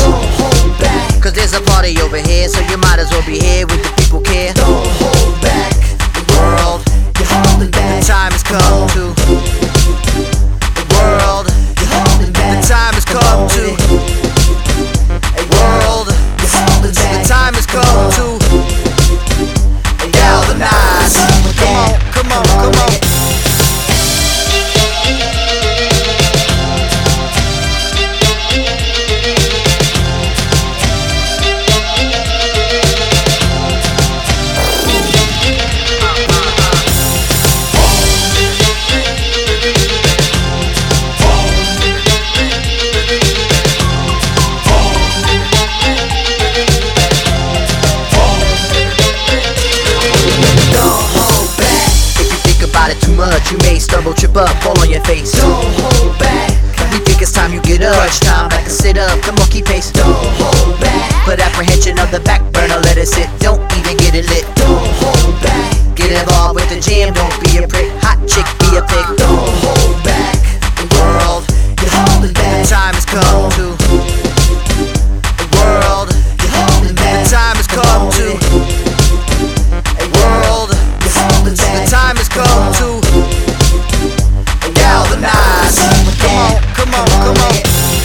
Don't hold back, Cause there's a party over here, so you might as well be here with the people care. don't hold back. The world, you're holding back. The time has come to. The world, You're holding back. the time has come to. World, You're holding the back. time has come to galvanize. Come on, come on. Too much, you may stumble, trip up, fall on your face. Don't hold back. You think it's time you get up, crunch time, back and sit up, come on, keep pace. Don't hold back. Put apprehension on the back burner, let it sit, don't even get it lit. Don't hold back. Get involved with the jam, don't be a prick, hot chick, be a pig. Don't hold back. The world, You're holding the back. time has come to. The world, You're holding back. the time has come to. World, You're holding back. the time has come to galvanize. Come on, come on.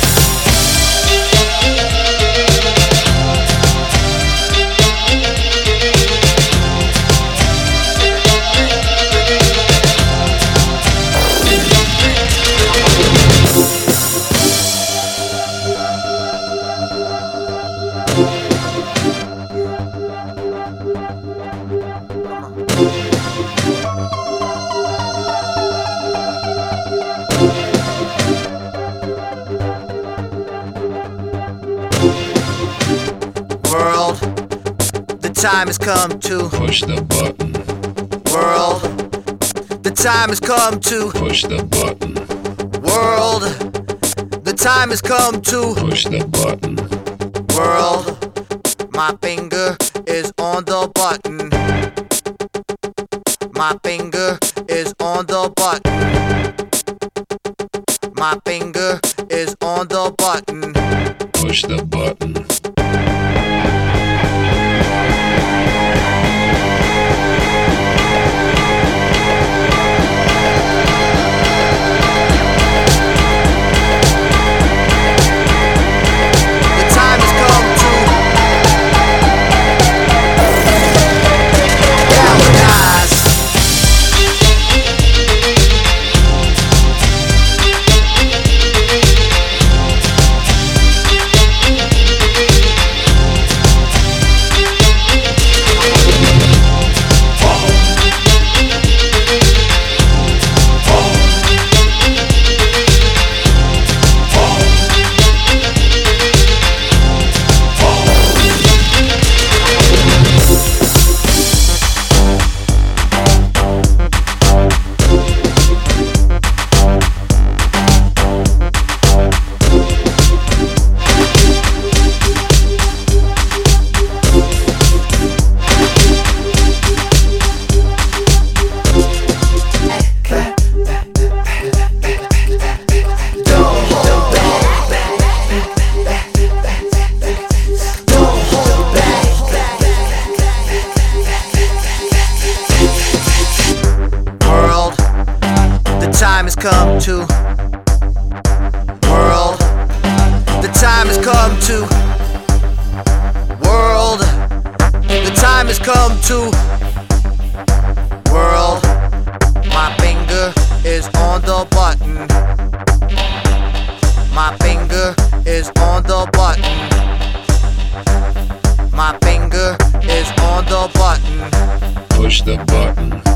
World, the time has come to. Push the button. World, the time has come to. Push the button. World, the time has come to. Push the button. World, my finger is on the button. My finger is on the button. My finger is on the button. Push the button. The time has come to galvanize. Time has come to. World, the time has come to. World, the time has come to. World, my finger is on the button. My finger is on the button. My finger is on the button. Push the button.